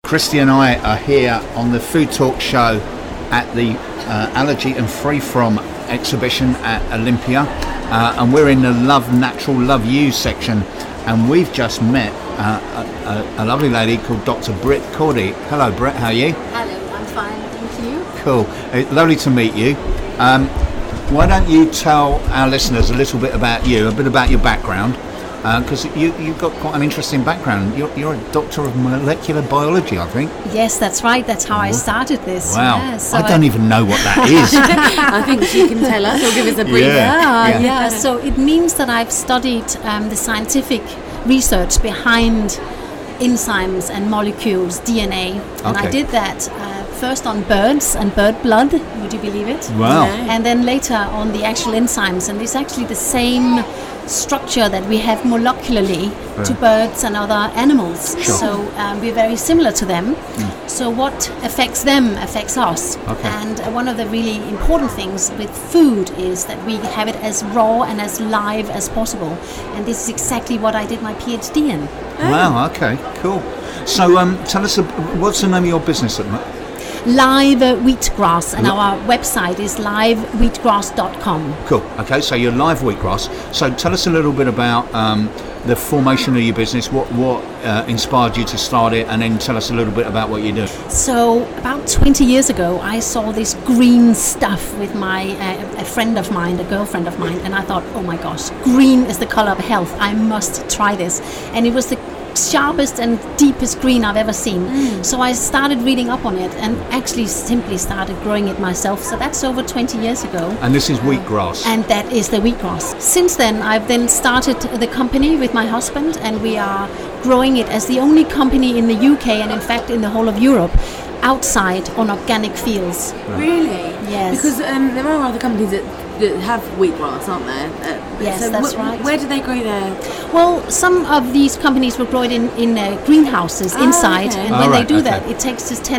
Christy and I are here on the Food Talk show at the Allergy and Free From exhibition at Olympia, and we're in the Love Natural Love You section, and we've just met a lovely lady called Dr. Britt Cordy. Hello Britt, how are you? Hello, I'm fine, thank you. Cool, lovely to meet you. Why don't you tell our listeners a little bit about you, a bit about your background, because you've got quite an interesting background. You're a doctor of molecular biology, I think. Yes, that's right. That's how I started this. Wow. Yeah, so I don't even know what that is. I think she can tell us or give us a brief. Yeah. So it means that I've studied the scientific research behind enzymes and molecules, DNA. And I did that first on birds and bird blood, would you believe it? Wow. Yeah. And then later on the actual enzymes, and it's actually the same structure that we have molecularly to birds and other animals. Sure. So we're very similar to them. So what affects them affects us. Okay. And one of the really important things with food is that we have it as raw and as live as possible. And this is exactly what I did my PhD in. Wow, okay, cool. So tell us, what's the name of your business at the moment? Live Wheatgrass, and our website is livewheatgrass.com. Cool. Okay, so you're Live Wheatgrass. So tell us a little bit about the formation of your business. What inspired you to start it, and then tell us a little bit about what you do. So about 20 years ago, I saw this green stuff with my a friend of mine, a girlfriend of mine, and I thought, oh my gosh, green is the color of health. I must try this. And it was the sharpest and deepest green I've ever seen. So I started reading up on it and actually simply started growing it myself. So that's over 20 years ago. And this is wheatgrass. And that is the wheatgrass. Since then, I've then started the company with my husband, and we are growing it as the only company in the UK and in fact in the whole of Europe outside on organic fields. Really? Yes. Because there are other companies that have wheatgrass, aren't there? Yes, that's right. Where do they grow their? Well, some of these companies will grow it in greenhouses inside, okay. and when they do okay. that, it takes just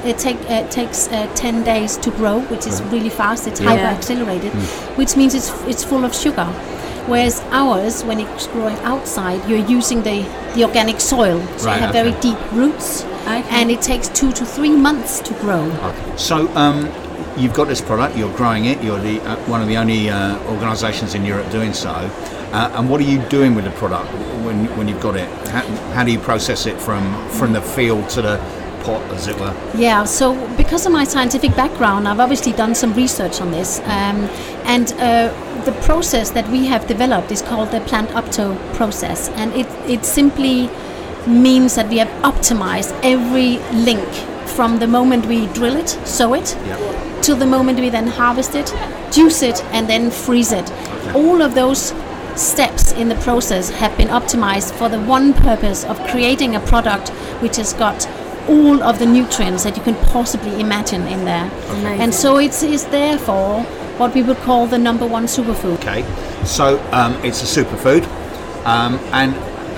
10 days to grow, which is really fast. It's hyper accelerated, which means it's full of sugar. Whereas ours, when it's growing outside, you're using the organic soil, so you have very deep roots, and it takes 2 to 3 months to grow. Okay. So you've got this product, you're growing it, you're the one of the only organisations in Europe doing so. And what are you doing with the product when you've got it? How do you process it from the field to the pot, as it were? Yeah, so because of my scientific background, I've obviously done some research on this. And the process that we have developed is called the plant upto process. And it simply means that we have optimized every link from the moment we drill it, sow it, till the moment we then harvest it, juice it, and then freeze it. All of those steps in the process have been optimized for the one purpose of creating a product which has got all of the nutrients that you can possibly imagine in there. Amazing. And so it is therefore what we would call the number one superfood. Okay, so it's a superfood, and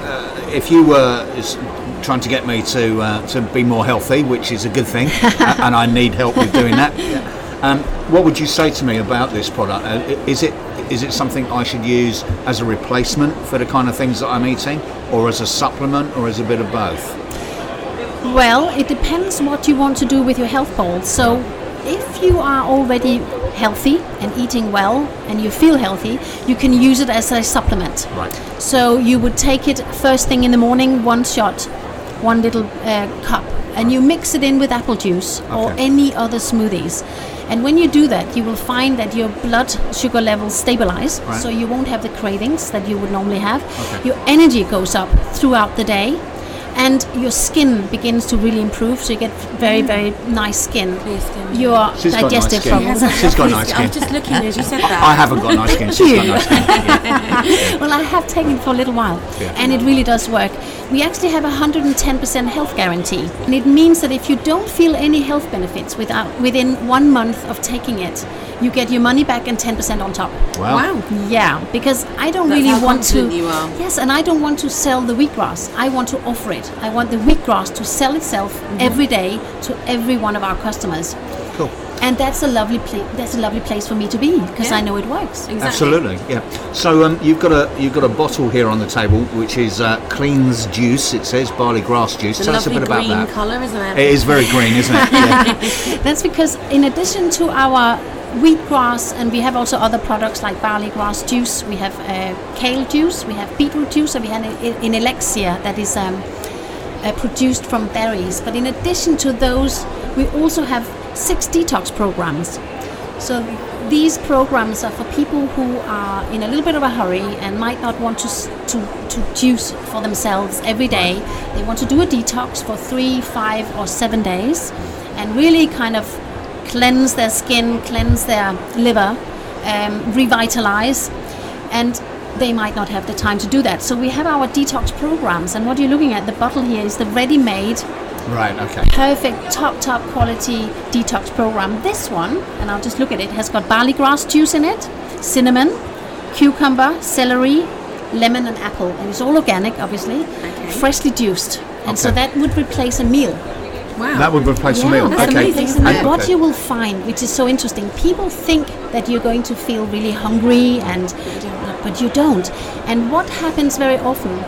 if you were trying to get me to be more healthy, which is a good thing, and I need help with doing that, what would you say to me about this product? Is it something I should use as a replacement for the kind of things that I'm eating, or as a supplement, or as a bit of both? Well, it depends what you want to do with your health goals. So if you are already healthy and eating well and you feel healthy, you can use it as a supplement. Right. So you would take it first thing in the morning, one shot, one little cup, and you mix it in with apple juice or any other smoothies. And when you do that, you will find that your blood sugar levels stabilize, so you won't have the cravings that you would normally have. Your energy goes up throughout the day, and your skin begins to really improve, so you get very, very nice skin. Clear skin. Your She's got digestive nice skin. problems. She's got nice I skin. was just looking as you said that. I haven't got nice skin. She's got nice skin. Yeah. Well, I have taken it for a little while, and it really does work. We actually have a 110% health guarantee, and it means that if you don't feel any health benefits within 1 month of taking it, you get your money back and 10% on top. Wow. Yeah, because I don't That's really how want to. confident you are. Yes, and I don't want to sell the wheatgrass. I want to offer it. I want the wheatgrass to sell itself every day to every one of our customers. Cool. And that's a lovely place for me to be, because I know it works. Exactly. Absolutely, yeah. So you've got a bottle here on the table, which is Clean's Juice. It says barley grass juice. It's a Tell us a lovely bit about green that. colour, isn't it? It is very green, isn't it? Yeah. That's because in addition to our wheatgrass, and we have also other products like barley grass juice, we have kale juice, we have beetroot juice, and we have an elixir that is produced from berries. But in addition to those, we also have 6 detox programs. So these programs are for people who are in a little bit of a hurry and might not want to juice for themselves every day. They want to do a detox for 3, 5 or 7 days and really kind of cleanse their skin, cleanse their liver, revitalize, and they might not have the time to do that. So we have our detox programs, and what you're looking at, the bottle here, is the ready-made, Right, okay. perfect, top quality detox program. This one, and I'll just look at it, has got barley grass juice in it, cinnamon, cucumber, celery, lemon and apple, and it's all organic, obviously, freshly juiced, and so Okay. that would replace a meal. Wow. That would replace a meal. that's Okay. amazing, isn't And it? what Okay. you will find, which is so interesting, people think that you're going to feel really hungry, but you don't. And what happens very often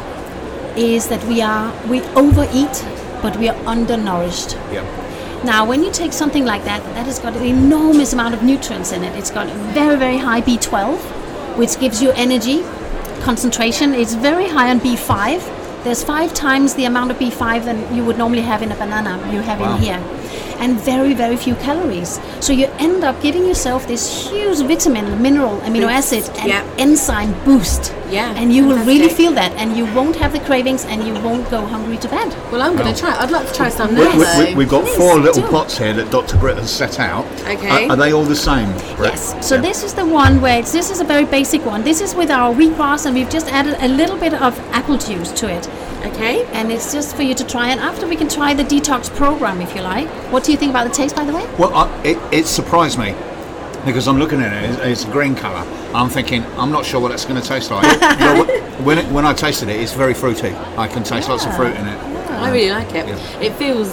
is that we overeat, but we are undernourished. Yeah. Now, when you take something like that, that has got an enormous amount of nutrients in it. It's got very, very high B12, which gives you energy, concentration. It's very high on B5. There's 5 times the amount of B5 than you would normally have in a banana you have Wow. in here. And very, very few calories. So you end up giving yourself this huge vitamin, mineral, amino acid, and Yeah. enzyme boost. Yeah, And you will really fantastic. feel that, and you won't have the cravings, and you won't go hungry to bed. Well, I'm going to try. I'd like to try some We, now, though. we've got Please 4 little do. pots here that Dr. Britt has set out. Okay. Are they all the same, Britt? Yes. So Yeah. this is the one where this is a very basic one. This is with our wheatgrass, and we've just added a little bit of apple juice to it. Okay. And it's just for you to try. And after, we can try the detox program if you like. What do you think about the taste, by the way? Well, it surprised me because I'm looking at it. It's a green colour. I'm thinking, I'm not sure what it's going to taste like. But when I tasted it, it's very fruity. I can taste lots of fruit in it. I really like it. Yeah. It feels,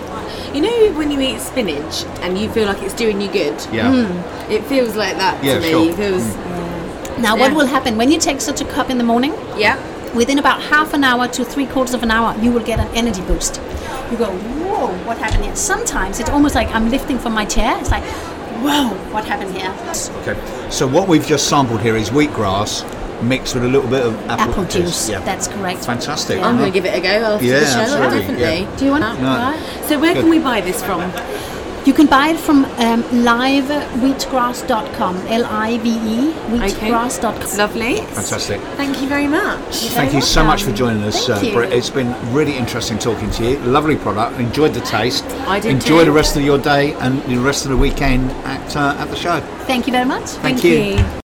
you know, when you eat spinach and you feel like it's doing you good. Yeah. It feels like that Yeah, to me. sure. It feels, Now, Yeah. what will happen when you take such a cup in the morning? yeah. Within about half an hour to 3/4 of an hour, you will get an energy boost. You go, whoa, what happened here? Sometimes it's almost like I'm lifting from my chair. It's like, whoa, what happened here? Okay. So what we've just sampled here is wheatgrass mixed with a little bit of apple Juice. Yeah. That's correct. Fantastic. Yeah. I'm going to give it a go after Yeah, the show. absolutely, Definitely. yeah. Do you want No. right? So where Good. can we buy this from? You can buy it from livewheatgrass.com, L-I-V-E, wheatgrass.com. Lovely. Fantastic. Thank you very much. Thank you so much for joining us, Thank you. Britt. It's been really interesting talking to you. Lovely product. Enjoyed the taste. I did Enjoy too. the rest of your day and the rest of the weekend at the show. Thank you very much. Thank you.